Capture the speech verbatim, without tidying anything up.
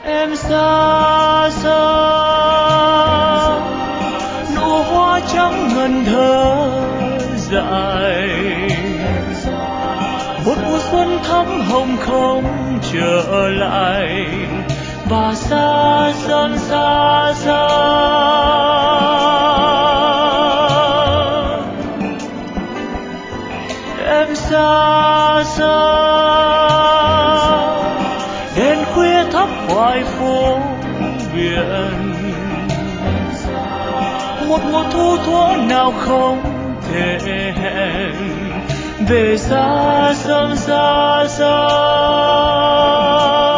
Em xa xa, nụ hoa trắng ngần thơ dại, một mùa xuân thắm hồng không trở lại, và xa dần xa xa. Em xa xa, đèn khuya thắp hoài phố biển, một mùa thu thuở nào không thể hẹn, về xa dần xa xa.